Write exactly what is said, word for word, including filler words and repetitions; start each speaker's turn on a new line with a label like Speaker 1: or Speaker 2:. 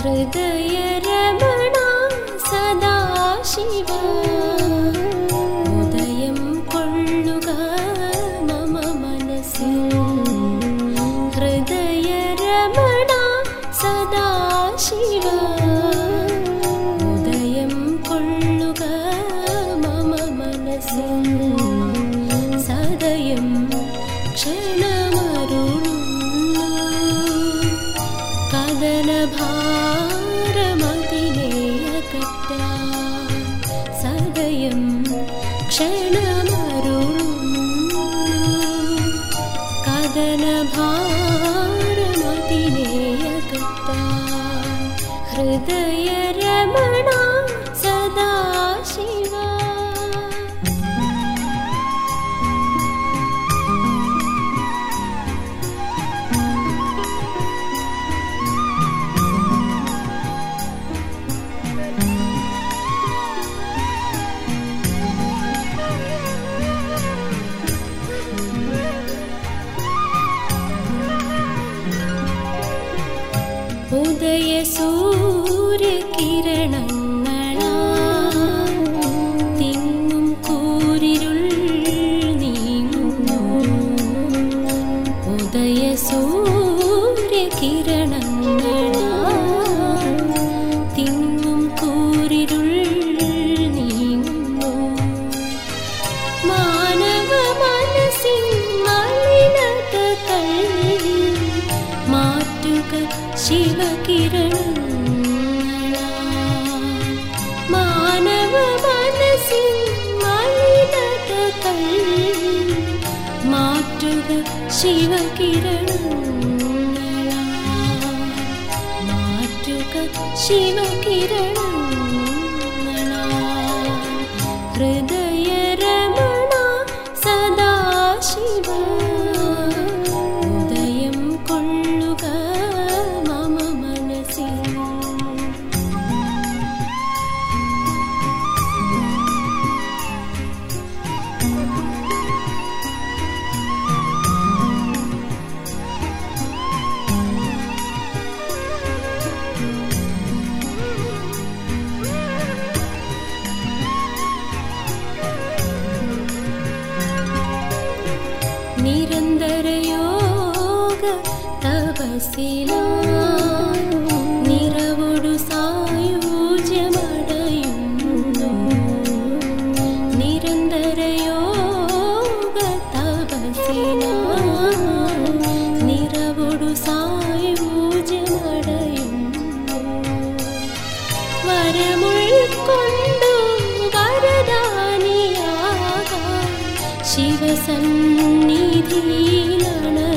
Speaker 1: ഹൃദയരമണ സദാശിവ ഉദയം കൊള്ളുക മമ മനസ്സിൽ. ഹൃദയരമണ സദാശിവ ഉദയം കൊള്ളുക മമ മനസ്സിൽ. സദയം ക്ഷണമരുളുന്നു കദനഭാരമതിലേയകറ്റാൻ. സദയം ക്ഷണമരുളുന്നു കദനഭാരമതിലേയകറ്റാൻ. ഹൃദയരമണ സദാശിവ. ഉദയ സൂര്യകിരണങ്ങളാൽ തിങ്ങും കൂരിരുൾ നീങ്ങുന്നു. ഉദയ സൂര്യകിരണങ്ങളാൽ തിങ്ങും കൂരിരുൾ നീങ്ങുന്നു. മാനവ മനസ്സിൻ മലിനതകൾ മാറ്റുക ശിവകിരണങ്ങളാൽ. മാനവ മനസ്സിൻ മലിനതകൾ മാറ്റുക ശിവകിരണങ്ങളാൽ. മാറ്റുക ശിവകിരണങ്ങളാൽ. ഹൃദയരമണ സദാശിവ ഉദയം കൊള്ളുക മമ മനസ്സിൽ. നിരന്തര യോഗ തപസ്സിലാൽ നിറവൊടു സായുജ്യമടയുന്നു. നിരന്തര യോഗ തപസ്സിലാൽ നിറവൊടു സായുജ്യമടയുന്നു. വരമുൾക്കൊണ്ടു വരദാനിയാകാൻ ശിവസന്നിധിയിലണ